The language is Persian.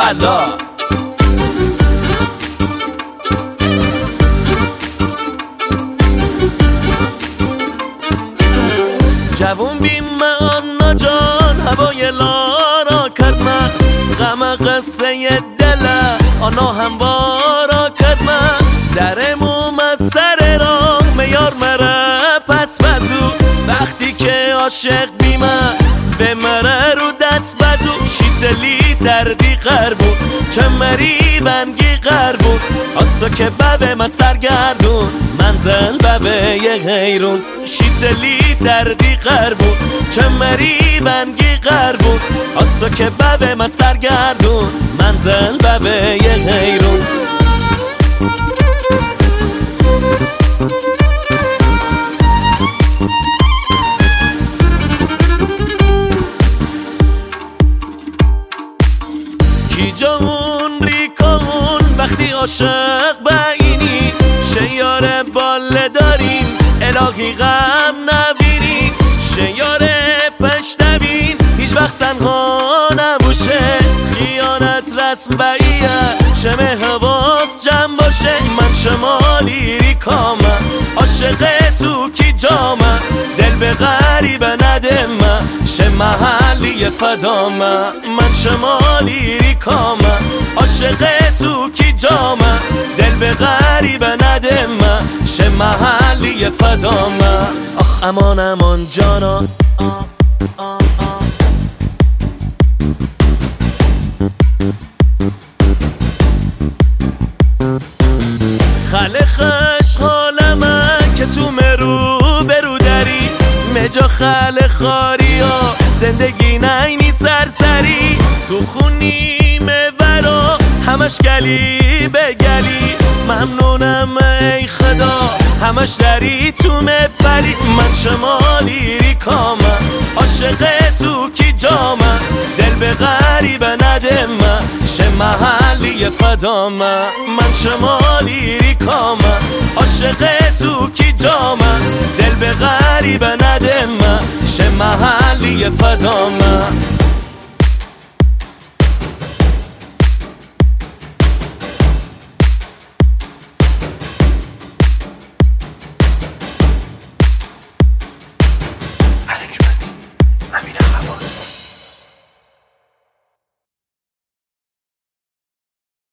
والا. جوون بیم آنا جان هوای لارا کرد من، غم قصه دل آنا هموارا کرد من. درموم از سر راه میار مره پس بزو، وقتی که عاشق بیمه و مره رو دست بدو. شیدلی دردی قربون چه مری بنگی قربون، آسا که ببه من سرگردون منزل ببه یه غیرون. شیدلی دردی قربون چه مری بنگی قربون، آسا که ببه من سرگردون منزل ببه یه غیرون. کی جون ریکون وقتی عاشق بینی، شیار باله دارین الهی غم نبینین. شیار پشتبین هیچ وقت تنها نباشه، خیانت رسم بایه شمه حواس جمع باشه. من شمالی ریکامم عاشق تو کی جامم، دل به غریبه ندمم شه محلی فدامم. من شمالی ریکامم عاشق تو کی جامم، دل به غریبه ندمم شه محلی فدامم. آخ امان امان جانا خله خش حالمه که تو مرو برو داری، مجا خله خاری ها زندگی نینی سرسری. تو خونی مورا همش گلی به گلی، ممنونم ای خدا همش داری تو مبری. من شمالی ریکامم عاشق تو کی جامم، دل به غریبه ندمم شه محلی فدامم. من شمالی ریکامم عاشق تو کی جامم، دل به غریبه ندمم شه محلی فدامم.